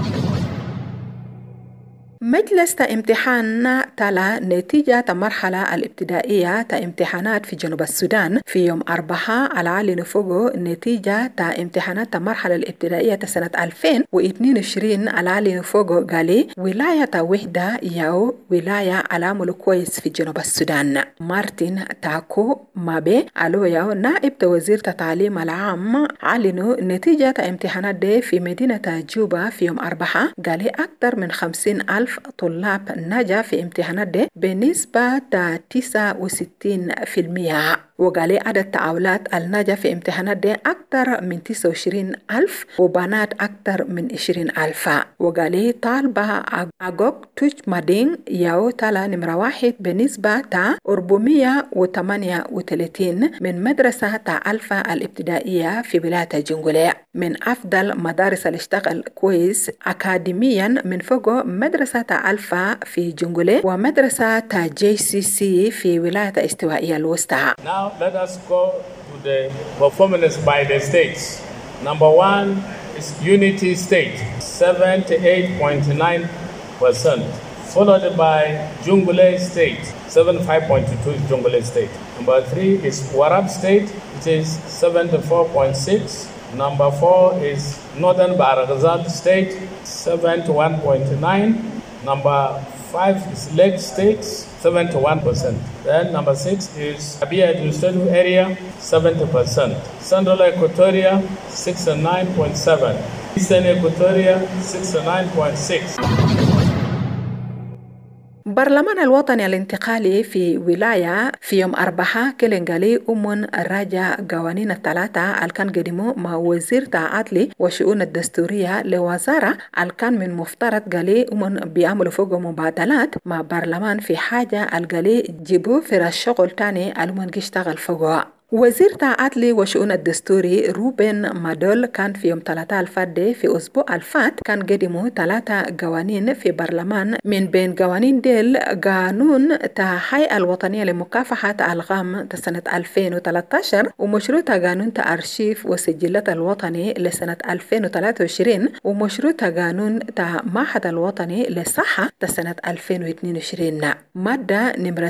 مجلس امتحان تلا نتيجة المرحلة الابتدائية امتحانات في جنوب السودان في يوم 4 على نفوقه نتيجة امتحانات المرحلة الابتدائية سنة 2022 على نفوقه قالي ولاية وحدة ياو ولاية علامة كويس في جنوب السودان. مارتن تاكو مابي علو ياو نائب وزير التعليم العام علنوا نتيجة امتحانات دي في مدينة جوبا في يوم 4 قالي أكثر من 50,000 طلاب نجا في امتحانات دي بنسبة 69%. وقالي عدد تعاولات النجا في امتحانات دي أكثر من 29,000 وبنات أكثر من 20,000. وقالي طالبة أغوك توش مادين ياو تالا نمرة 1 بنسبة 438 من مدرسة ألفا الابتدائية في ولاية جنجولية، من أفضل مدارس اللي اشتغل كويس أكاديميا من فوق مدرسة ألفا في جنجولية ومدرسة JCC في ولاية استوائية الوسطى. Now let us go to the performance by the states. Number 1 is Unity State, 78.9%, followed by Jungule State, 75.2 Jungule State. Number 3 is Warab State, it is 74.6. Number 4 is Northern Bahr el Ghazal State, 71.9. Number 5 is Lake State, 71%. Then number 6 is Abia Administrative Area, 70%. Central Equatoria, 69.7. Eastern Equatoria, 69.6. برلمان الوطني الانتقالي في ولاية في يوم 4 كلنجالي أمون راجع قوانين الثلاثة الكان قدموا مع وزير عدلي وشؤون الدستورية لوزارة الكان من مفترض قالي أمون بيعملوا فوق مبادلات مع برلمان في حاجة القالي جيبوا في الشغل تاني ألمون يشتغل فوقها. وزير عدل وشؤون الدستوري روبن مادول كان في يوم 3 الفات في أسبوع الفات كان قدموا 3 قوانين في برلمان. من بين قوانين ديل قانون هيئة الوطنية لمكافحة الغام سنة 2013 ومشروع قانون أرشيف وسجلات الوطني لسنة 2023 ومشروع قانون معهد الوطني للصحة سنة 2022. مادة نمرة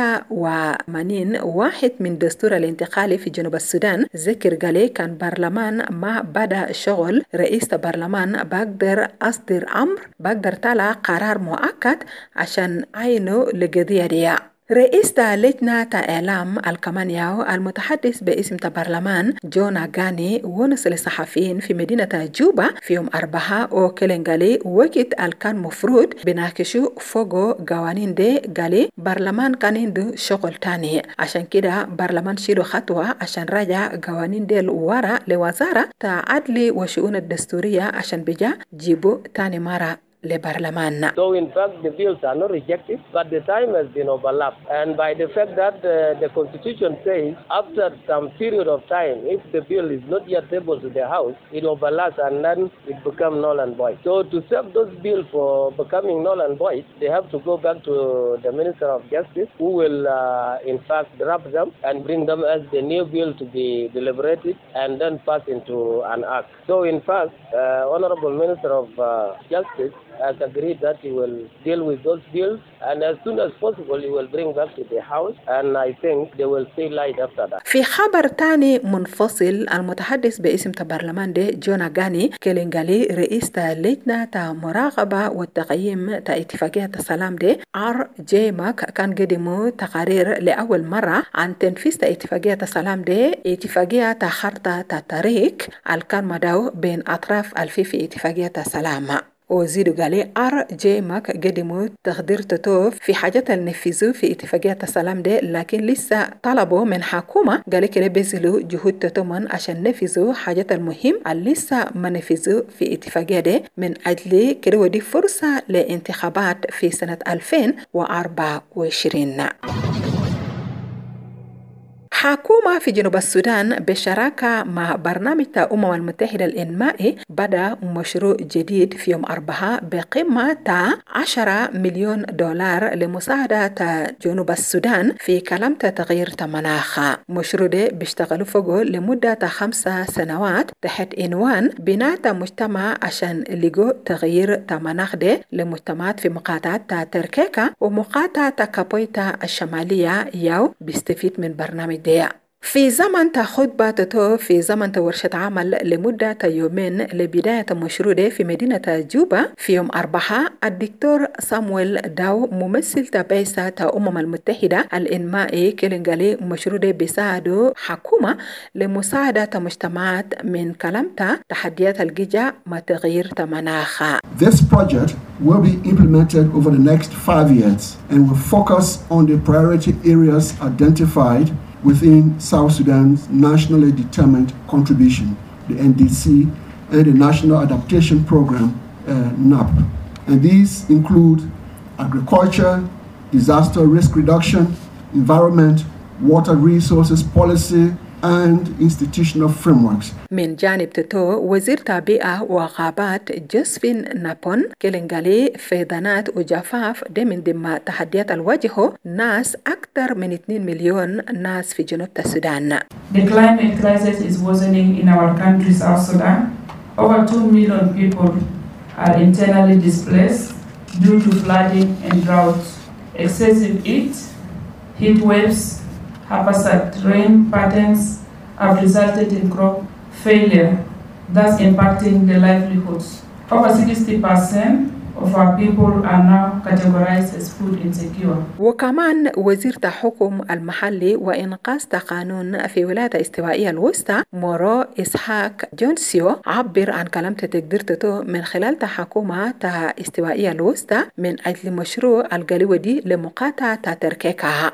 86 واحد من دستور الانتقالي في جنوب السودان ذكر قالي كان برلمان ما بدأ شغل رئيس البرلمان بقدر أصدر أمر بقدر طلع قرار مؤكد عشان عينه لقضية دي. رئيس لجنة إعلام الكمانياو المتحدث باسم البرلمان جونا غاني ونس للصحفيين في مدينة جوبا في يوم 4 وكلنغالي وقت كان مفروض بناقشوا فوقو قوانين دي قالي برلمان كان عنده شغل تاني عشان كده برلمان شيلو خطوة عشان رجع قوانين دي ورا لوزارة عدل وشؤون الدستورية عشان بجا جيبو تاني مرة لبرلمان. So in fact the bills are not rejected, but the time has been overlapped, and by the fact that the constitution says after some period of time, if the bill is not yet tabled to the house, it overlaps and then it becomes null and void. So to save those bills for becoming null and void, they have to go back to the Minister of Justice, who will in fact draft them and bring them as the new bill to be deliberated and then pass into an act. So in fact, Honorable Minister of Justice has agreed that he will deal with those bills, and as soon as possible he will bring back to the house, and I think they will see light after that. في خبر تاني منفصل المتحدث باسم البرلمان ده جونا غاني كلينغالي رئيس لجنة مراقبة والتقييم اتفاقية السلام ده RJ ماك كان قدموا تقارير لأول مرة عن تنفيذ اتفاقية السلام ده اتفاقية خارطة الطريق الكان مداو بين أطراف في اتفاقية السلام. وزيدوا قالي RJ ماك قدموا تقدير تطوف في حاجات النفذوا في اتفاقية السلام ده، لكن لسه طلبوا من حكومة قالي كده بيزلوا جهود تطمن عشان نفذوا حاجات المهم اللي لسه ما نفذوا في اتفاقية ده من أجل كده ودي فرصة لانتخابات في سنة 2024. حكومة في جنوب السودان بشراكة مع برنامج الأمم المتحدة الإنمائي بدأ مشروع جديد في يوم 4 بقيمة 10 مليون دولار لمساعدة جنوب السودان في كلمة تغيير المناخ. مشروع ده بيشتغلوا فوقه لمدة 5 سنوات تحت عنوان بناء مجتمع عشان لقوا تغيير المناخ ده لمجتمعات في مقاطعة تركيكا ومقاطعة كابويتا الشمالية ياو بيستفيد من برنامج ده. في زمن خطبة في زمن ورشة عمل لمدة يومين لبداية المشروع ده في مدينة جوبا في يوم 4 الدكتور سامويل داو ممثل بعثة الأمم المتحدة الإنمائي كلنغالي مشروع ده بيساعدوا حكومة لمساعدة مجتمعات من كلمة تحديات الجيجا مع تغيير المناخ. This project will be implemented over the next 5 years and will focus on the priority areas identified within South Sudan's nationally determined contribution, the NDC, and the National Adaptation Program, NAP. And these include agriculture, disaster risk reduction, environment, water resources policy, and institutional frameworks. من جانب تتو وزير البيئة وغابات جوزفين نابون كلنغالي فيضانات وجفاف ده من ضمن تحديات الواجهة ناس أكثر من 2 مليون ناس في جنوب السودان. The climate crisis is worsening in our country, South Sudan. Over 2 million people are internally displaced due to flooding and droughts, excessive heat waves, haphazard rain patterns have resulted in crop failure, thus impacting the livelihoods. Over 60% of our people are now categorized as food insecure. وكمان وزير الحكم المحلي وإنقاذ قانون في ولاية استوائية الوسطى مورو إسحاق جونسيو عبر عن كلمة تقديرته من خلال حكومة استوائية الوسطى من أجل مشروع القليودي لمقاطعة تركيكا.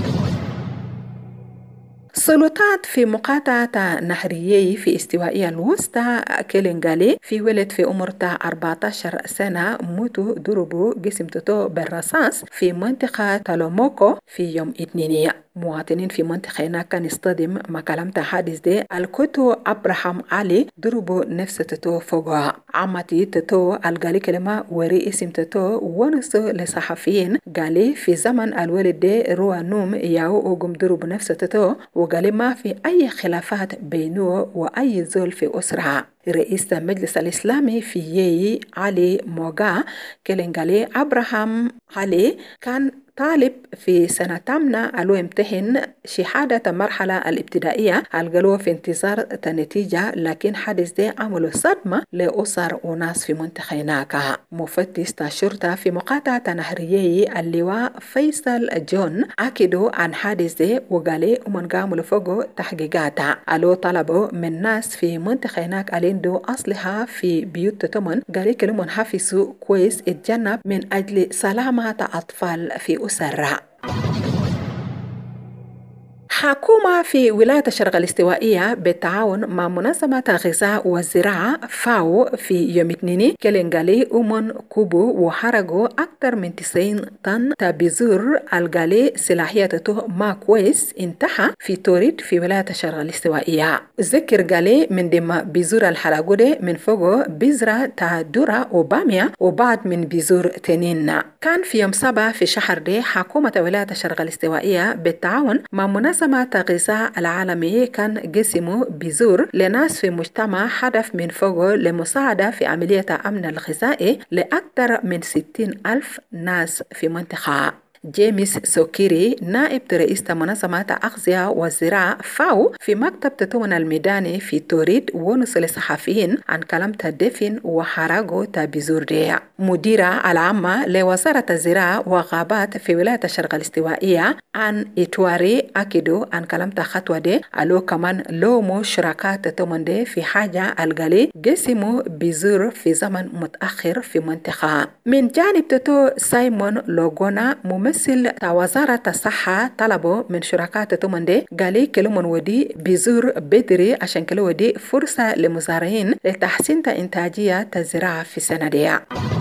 سلطات في مقاطعة نهرية في استوائية الوسطى كلنغالي في ولد في عمر 14 سنة موتوا ضربوا جسم تتو بالرصاص في منطقة تالوموكو في يوم اثنين. مواطنين في منطقة هناك كان يصطدم مع كلامة حادث ده الكوتو أبراهام علي ضربوا نفس تتو فوقها عمتي تتو القالي كلمة وري اسم تتو ونسو لصحفيين قالي في زمن الولد ده روى نوم ياو وقم ضربوا نفس تتو وقالي ما في أي خلافات بينه وأي زول في أسرها. رئيس المجلس الإسلامي في يي علي موغا كلنغالي أبراهام علي كان طالب في سنة 8 ألو امتحن شهادة المرحلة الابتدائية القلوة في انتظار النتيجة لكن حدث ده عملوا صدمة لأسر وناس في منطقة هناك. مفتش الشرطة في مقاطعة نهرية اللواء فيصل جون أكدوا عن حادث ده وقالوا ومن قاموا فوقه تحقيقات. ألو طلبوا من ناس في منطقة هناك عنده أصلها في بيوت تمن قالوا كلهم حافظوا كويس اتجنب من أجل سلامة أطفال في أسرة. حكومة في ولاية الشرق الاستوائية بالتعاون مع منظمة الغذاء والزراعة فاو في يوم اثنين كلنغالي أمون كوبو وحرقوا أكثر من 90 طن بذور الغالي صلاحيته ما كويس انتهى في توريد في ولاية الشرق الاستوائية. ذكر غالي من دم بذور الحرقوا من فوق بذرة تادورة وبامية وبعد من بذور تنين. كان في يوم 7 في شهر دي حكومة ولاية الشرق الاستوائية بالتعاون مع منظمة الغذاء العالمي كان قسموا بذور لناس في مجتمع هدف من فوق لمساعدة في عملية أمن الغذائي لأكثر من 60,000 ناس في منطقة. جيمس سوكيري نائب رئيس منظمة الأغذية والزراعة فاو في مكتب تتون الميداني في توريد ونص للصحفيين عن كلام تدفن وحرقوا بذور دي. مديرة العامة لوزارة الزراعة وغابات في ولاية الشرق الاستوائية عن إتواري أكدوا عن كلام خطوة دي ألو كمان لومو شركات تتون دي في حاجة الغالي قسموا بذور في زمن متأخر في منطقة. من جانب تتو سايمون لوغونا ممثل وزارة الصحة طلبوا من شركات تمندي قالي كلمون ودي بذور بدري عشان كلو ودي فرصة لمزارعين لتحسين إنتاجية الزراعة في السنة دي.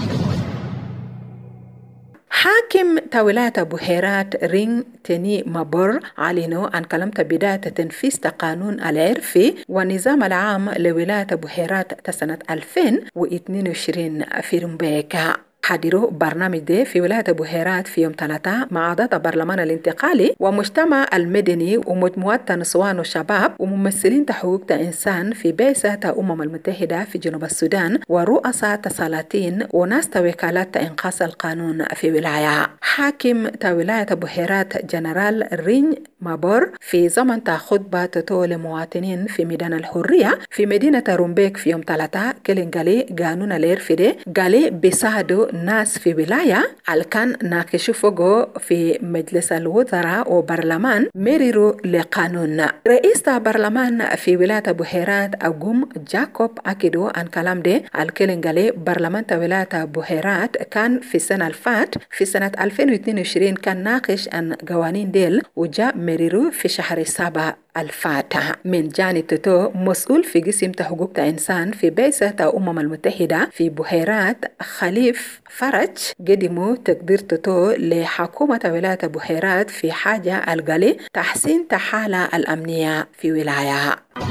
حاكم ولاية بحيرات رين تني مابور أعلنوا عن كلمة بداية تنفيذ قانون العرفي والنظام العام لولاية بحيرات سنة 2022 في رمبيكا. حضروا برنامج ده في ولاية بحيرات في يوم 3 مع أعضاء البرلمان الانتقالي ومجتمع المدني ومجموعات نسوان وشباب وممثلين حقوق الإنسان في بعثة الأمم المتحدة في جنوب السودان ورؤساء سلاطين وناس وكالات إنقاذ القانون في ولاية. حاكم ولاية بحيرات جنرال رين مابور في زمن خطبة تطول مواطنين في ميدان الحرية في مدينة رومبيك في يوم 3 كلنغالي قانون العرفي قالي بيساعدوا ناس في ولاية الكان ناقشوا فوقه في مجلس الوزراء وبرلمان مرروا لقانون. رئيس البرلمان في ولاية بحيرات أقوم جاكوب أكدوا عن كلام ده الكلنغالي برلمان ولاية بحيرات كان في السنة الفات في سنة 2022 كان ناقش عن قوانين ديل وجاء مرروا في شهر 7 الفاتحة. من جانب تتو مسؤول في قسم حقوق الإنسان في بعثة الأمم المتحدة في بحيرات خليف فرج قدموا تقدير تتو لحكومة ولاية بحيرات في حاجة القلي تحسين الحالة الأمنية في ولاية.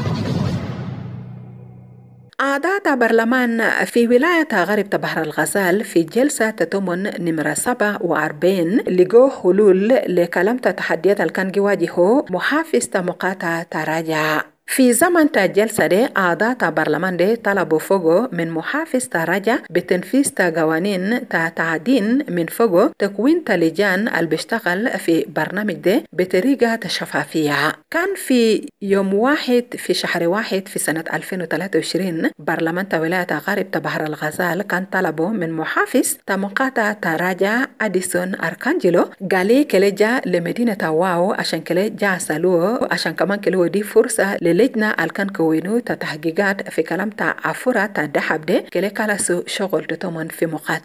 أعضاء برلمان في ولاية غرب بحر الغزال في جلسة تتمن نمرة 47 لقوا حلول لكلام تحديات اللي كان يواجهه محافظ مقاطعة تراجع. في زمن الجلسة دي أعضاء برلمان دي طلبوا فوقه من محافظ تراجع بتنفيذ قوانين تعدين من فوقه تكوين لجان اللي بيشتغل في برنامج دي بطريقة شفافية. كان في يوم 1 في شهر 1 في سنة 2023 برلمان ولاية غرب بحر الغزال كان طلبوا من محافظ مقاطعة تراجع أديسون أركانجلو قالي كليجا لمدينة واو عشان كليجا سالوه عشان كمان كلو دي فرصة لجنة الكان كوينو تحقيقات في كلام عفورة الدحب دي كلي كالاسو شغل تتمن في مقاطعة.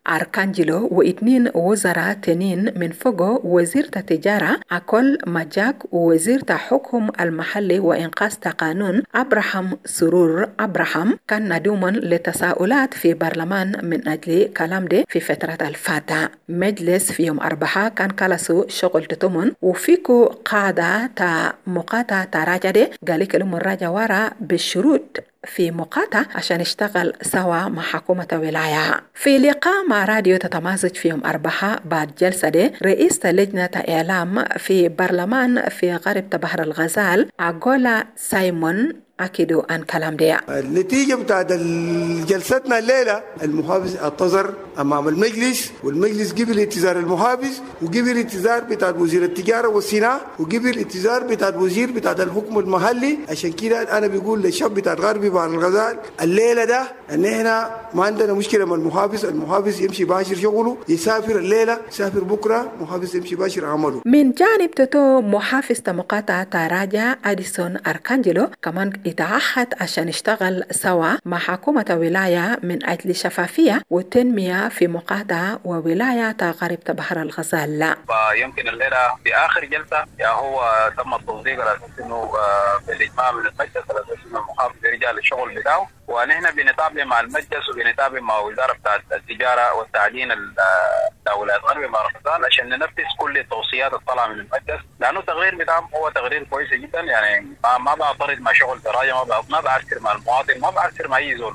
أركانجيلو و2 وزراء تانيين من فوقه وزير التجارة أكل ماجاك ووزير الحكم المحلي وإنقاذ قانون أبراهام سرور أبراهام كان ندوما لتساؤلات في برلمان من أجل كلام ده في فترة الفاتة. مجلس في يوم أربعاء كان كالسو شغل تتمن وفيكو قاعدة مقاطعة تراجع قال كلمة الراجع ورا بالشروط في مقاطعة عشان يشتغل سوا مع حكومة ولاية. في لقاء مع راديو تتمازج في يوم أربعاء بعد جلسة دي رئيس لجنة إعلام في برلمان في غرب بحر الغزال أغولا سايمون أكيدوا عن كلام ده. النتيجة بتاعت جلستنا الليلة المحافظ اعتذر أمام المجلس والمجلس قبل اعتذار المحافظ وقبل اعتذار بتاعت وزير التجارة والصناعة وقبل اعتذار بتاعت وزير بتاعت الحكم المحلي. عشان كده أنا بيقول للشعب بتاعت غربي بحر الغزال الليلة ده إن إحنا ما عندنا مشكلة مع المحافظ يمشي باشر شغله يسافر الليلة يسافر بكرة محافظ يمشي باشر عمله. من جانب تتو محافظ مقاطعة تراجع أديسون أركانجيلو كمان يتعهد عشان يشتغل سوا مع حكومة ولاية من أجل شفافية والتنمية في مقاطعة وولاية غرب بحر الغزال. فيمكن الليلة في آخر جلسة هو تم التصديق على أساس إنه بالإجماع من المجلس على أساس إنه المحافظ يرجع للشغل بتاعه ونحن بنتابع مع المجلس وبنتابع مع وزارة التجارة والتعدين الدولة غرب بحر الغزال عشان ننفذ كل التوصيات الطالعة من المجلس لأنه التغيير بتاعهم هو تغيير كويس جدا يعني ما بعترض مع شغل ما بعسكر مع المواطن ما بعسكر مع أي زول.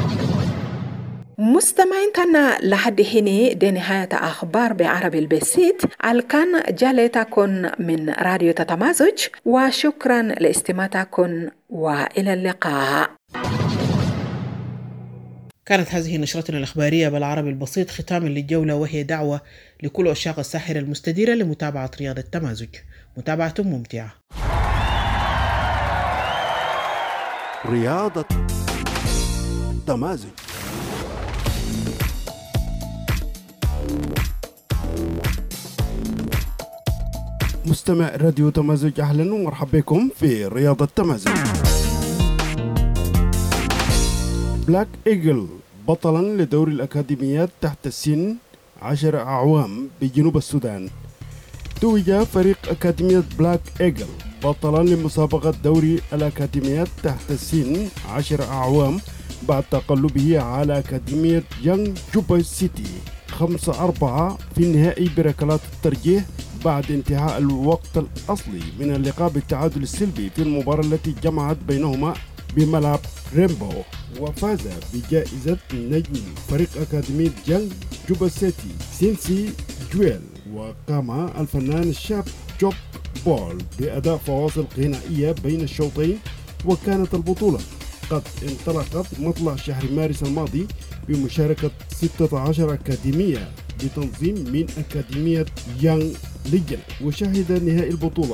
مستمعين تنا لحد هنا دي نهاية أخبار بعربي البسيط الكان جالتكن من راديو تتمازج وشكرا لاستماعتكن وإلى اللقاء. كانت هذه نشرتنا الإخبارية بالعربي البسيط ختاما للجولة وهي دعوة لكل عشاق الساحرة المستديرة لمتابعة رياض التمازج. متابعة ممتعة. رياضة تمازج. مستمع راديو تمازج أهلا ومرحبا بكم في رياضة تمازج. بلاك إيجل بطلا لدوري الأكاديميات تحت السن 10 أعوام بجنوب السودان. توج فريق أكاديمية بلاك إيجل بطلا لمسابقة دوري الأكاديميات تحت السن 10 أعوام بعد تقلبه على أكاديمية يانغ جوبا سيتي 5-4 في النهائي بركلات الترجيح بعد انتهاء الوقت الأصلي من اللقاء بالتعادل السلبي في المباراة التي جمعت بينهما بملعب ريمبو. وفاز بجائزة نجم فريق أكاديمية يانغ جوبا سيتي سينسي جويل. وقام الفنان الشاب جوب بول بأداء فواصل غنائية بين الشوطين وكانت البطولة قد انطلقت مطلع شهر مارس الماضي بمشاركة 16 أكاديمية بتنظيم من أكاديمية يانغ ليجن. وشهد نهائي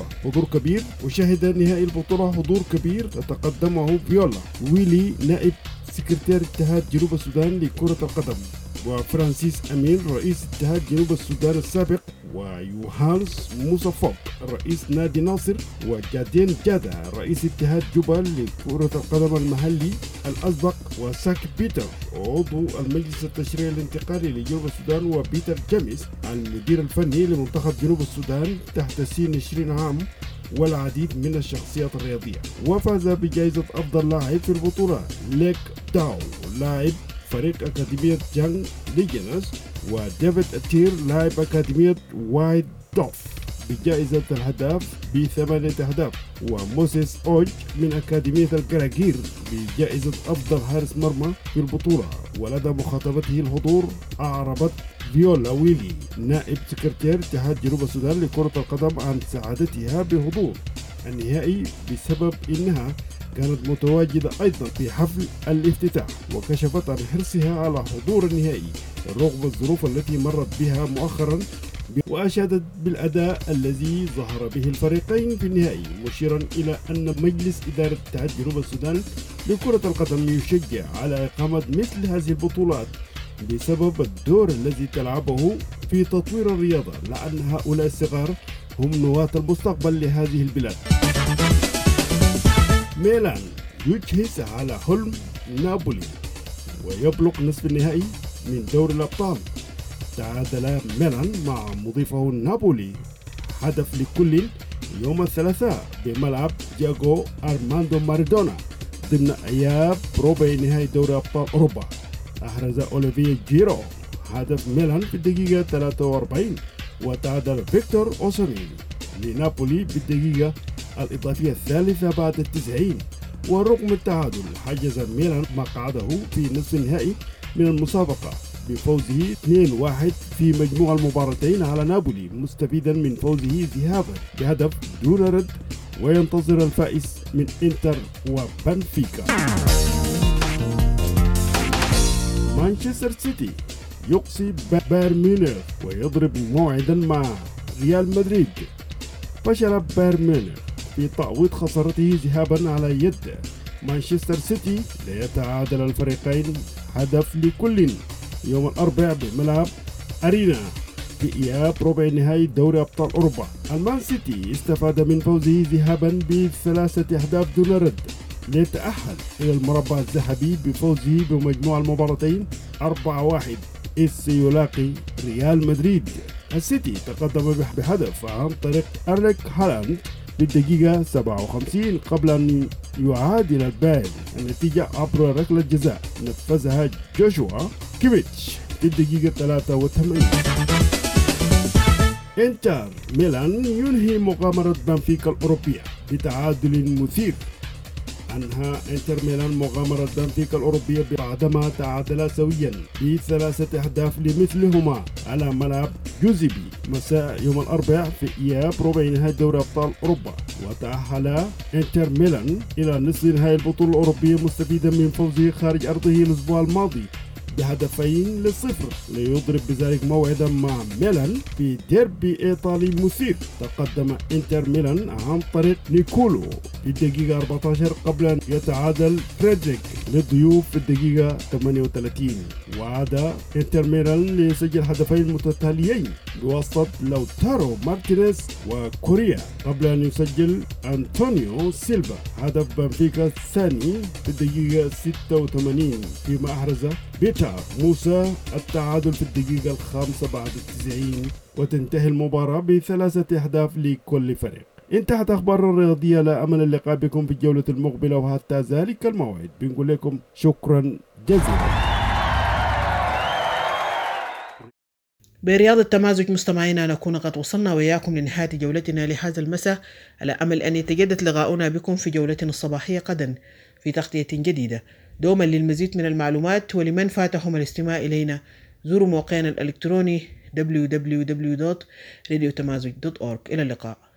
البطولة حضور كبير تقدمه فيولا ويلي نائب سكرتير اتحاد جنوب السودان لكرة القدم وفرانسيس أمين رئيس اتحاد جنوب السودان السابق ويوهانس موسى فوق رئيس نادي ناصر وجادين جادا رئيس اتحاد جوبا لكرة القدم المحلي الأسبق وساك بيتر عضو المجلس التشريعي الانتقالي لجنوب السودان وبيتر جاميس المدير الفني لمنتخب جنوب السودان تحت سن 20 عام والعديد من الشخصيات الرياضية. وفاز بجائزة أفضل لاعب في البطولة ليك داو لاعب فريق أكاديمية يانغ ليجنز وديفيد أتير لاعب أكاديمية وايت دوف بجائزة الهداف ب8 أهداف. وموسيس أوج من أكاديمية الكراكير بجائزة أفضل حارس مرمى في البطولة. ولدى مخاطبته الحضور أعربت فيولا ويلي نائب سكرتير اتحاد جنوب السودان لكرة القدم عن سعادتها بحضور النهائي بسبب إنها كانت متواجدة أيضا في حفل الافتتاح وكشفت عن حرصها على حضور النهائي رغم الظروف التي مرت بها مؤخرا وأشادت بالأداء الذي ظهر به الفريقين في النهائي مشيرا إلى أن مجلس إدارة اتحاد جنوب السودان لكرة القدم يشجع على إقامة مثل هذه البطولات بسبب الدور الذي تلعبه في تطوير الرياضة لأن هؤلاء الصغار هم نواة المستقبل لهذه البلاد. ميلان يجهز على حلم نابولي ويبلغ نصف النهائي من دوري الأبطال وتعادل ميلان مع مضيفه نابولي هدف لكل يوم الثلاثاء بملعب دياغو أرماندو مارادونا ضمن إياب ربع نهائي دوري أبطال أوروبا. أحرز أوليفيه جيرو هدف ميلان في الدقيقة 43 وتعادل فيكتور أوسيمين لنابولي بالدقيقة الإضافية الثالثة بعد 90. ورغم التعادل حجز ميلان مقعده في نصف النهائي من المسابقة بفوزه 2-1 في مجموع المباراتين على نابولي مستفيدا من فوزه ذهابا بهدف دون رد وينتظر الفائز من انتر وبنفيكا. مانشستر سيتي يقصي بايرن ميونخ ويضرب موعدا مع ريال مدريد. فشل بايرن ميونخ في تعويض خسارته ذهابا على يد مانشستر سيتي ليتعادل الفريقين هدف لكل يوم الأربعاء بملعب أرينا في إياب ربع نهائي دوري أبطال أوروبا. المان سيتي استفاد من فوزه ذهابا ب3 أهداف دون رد ليتأهل إلى المربع الذهبي بفوزه بمجموع المباراتين 4-1 إذ سيلاقي ريال مدريد. السيتي تقدم بهدف عن طريق أرليك هالاند بالدقيقة 57 قبل أن يعادل البايرن النتيجة عبر ركلة جزاء نفذها جوشوا كيميتش في الدقيقة 83. انتر ميلان ينهي مغامرة بنفيكا الأوروبية بتعادل مثير. أنهى انتر ميلان مغامرة بنفيكا الأوروبية بعدما تعادلا سويا ب3 أهداف لمثلهما على ملعب جوزيبي مساء يوم الأربعاء في إياب ربع نهائي دوري أبطال أوروبا. وتأهل انتر ميلان إلى نصف نهائي البطولة الأوروبية مستفيدا من فوزه خارج أرضه الأسبوع الماضي ب2-0 ليضرب بذلك موعدا مع ميلان في ديربي إيطالي مثير. تقدم انتر ميلان عن طريق نيكولو في الدقيقة 14 قبل أن يتعادل فريدريك للضيوف في الدقيقة 38. وعاد انتر ميلان ليسجل هدفين متتاليين بواسطة لوتارو مارتينيز وكوريا قبل أن يسجل أنطونيو سيلفا هدف بنفيكا الثاني في الدقيقة 86 فيما أحرز بيتر موسى التعادل في الدقيقة 5 بعد 90. وتنتهي المباراة ب3 أهداف لكل فريق. انتهت أخبار الرياضية. لا أمل اللقاء بكم في الجولة المقبلة وحتى ذلك الموعد بنقول لكم شكرا جزيلا. برياض التمازج مستمعينا نكون قد وصلنا وإياكم لنهاية جولتنا لهذا المساء، على أمل أن يتجدد لقاؤنا بكم في جولتنا الصباحية غدا في تغطية جديدة. دوما للمزيد من المعلومات ولمن فاتهم الاستماع إلينا زوروا موقعنا الإلكتروني www.radiotamazig.org. إلى اللقاء.